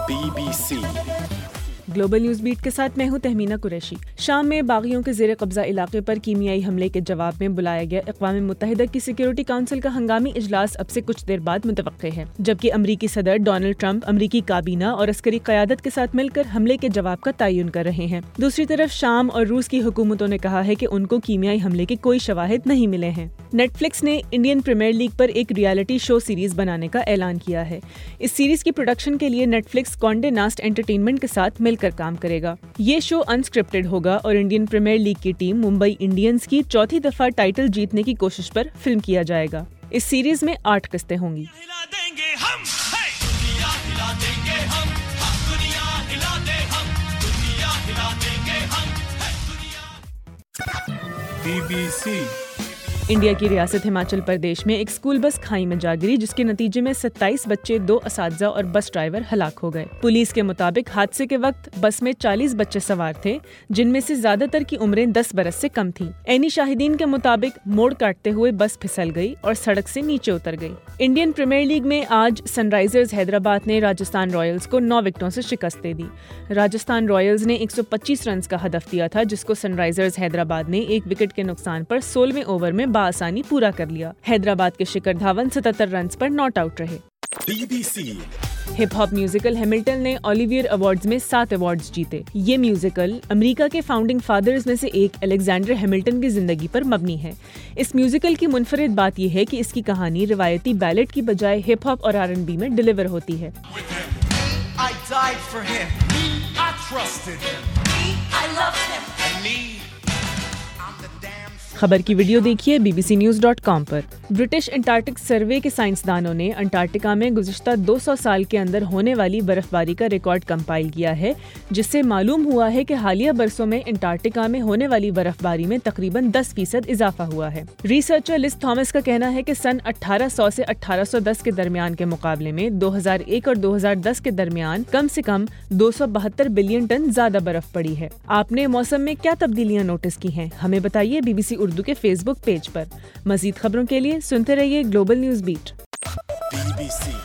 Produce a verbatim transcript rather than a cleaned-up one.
B B C global news beat के साथ मैं हूं तहमीना कुरैशी। शाम में बागियों के ज़ेर कब्जा इलाके पर कीमियाई हमले के जवाब में बुलाया गया अक़वाम मुत्तहिदा की सिक्योरिटी काउंसिल का हंगामी इजलास अब से कुछ देर बाद मुतवक्के है, जबकि अमरीकी सदर डोनाल्ड ट्रंप अमरीकी काबीना और अस्करी क़यादत के साथ मिलकर हमले के जवाब का तयन कर रहे हैं। दूसरी तरफ शाम और रूस की हुकूमतों ने कहा है कि उनको कीमियाई हमले के कोई शवाहिद नहीं मिले हैं। नेटफ्लिक्स ने इंडियन प्रीमियर लीग पर एक रियलिटी शो सीरीज बनाने का ऐलान किया है। इस सीरीज की प्रोडक्शन के लिए नेटफ्लिक्स कॉन्डे नास्ट एंटरटेनमेंट के साथ मिलकर काम करेगा। ये शो अनस्क्रिप्टेड होगा और इंडियन प्रीमियर लीग की टीम मुंबई इंडियंस की चौथी दफा टाइटल जीतने की कोशिश पर फिल्म किया जाएगा। इस सीरीज में आठ किस्तें होंगी। बी बी सी इंडिया की रियासत हिमाचल प्रदेश में एक स्कूल बस खाई में जा गिरी, जिसके नतीजे में सत्ताईस बच्चे, दो असातिज़ा और बस ड्राइवर हलाक हो गए। पुलिस के मुताबिक हादसे के वक्त बस में चालीस बच्चे सवार थे, जिनमें से ज्यादातर की उम्रें दस बरस से कम थीं। ऐनी शाहिदीन के मुताबिक मोड़ काटते हुए बस फिसल गई और सड़क से नीचे उतर गई। इंडियन प्रीमियर लीग में आज सनराइजर्स हैदराबाद ने राजस्थान रॉयल्स को नौ विकेटों से शिकस्त दे दी। राजस्थान रॉयल्स ने एक सौ पच्चीस रन का हदफ दिया था, जिसको सनराइजर्स हैदराबाद ने एक विकेट के नुकसान पर सोलहवें ओवर में आसानी पूरा कर लिया। हैदराबाद के शिखर धवन सतहत्तर रन पर नॉट आउट रहे। B B C hip hop musical Hamilton ने ओलिवियर अवार्ड्स में सात अवार्ड्स जीते। ये म्यूजिकल अमेरिका के फाउंडिंग फादर्स में से एक अलेक्जेंडर हैमिल्टन की जिंदगी पर मबनी है। इस म्यूजिकल की मुनफरिद बात यह है कि इसकी कहानी रिवायती बैलेट की बजाय हिप हॉप और आर एंड बी में डिलीवर होती है। खबर की वीडियो देखिए B B C news dot com पर। ब्रिटिश अंटार्कटिक सर्वे के साइंसदानों ने अंटार्कटिका में गुज़िश्ता दो सौ साल के अंदर होने वाली बर्फबारी का रिकॉर्ड कंपाइल किया है, जिससे मालूम हुआ है कि हालिया बरसों में अंटार्कटिका में होने वाली बर्फबारी में तकरीबन दस फीसद इजाफा हुआ है। रिसर्चर लिस थॉमस का कहना है कि सन अठारह सौ से अठारह सौ दस के दरमियान के मुकाबले में दो हज़ार एक और दो हज़ार दस के दरमियान कम से कम दो सौ बहत्तर बिलियन टन ज्यादा बर्फ पड़ी है। आपने मौसम में क्या तब्दीलियां नोटिस की हैं? हमें बताइए बी बी सी उर्दू के फेसबुक पेज पर। मजीद खबरों के लिए सुनते रहिए global news beat. B B सी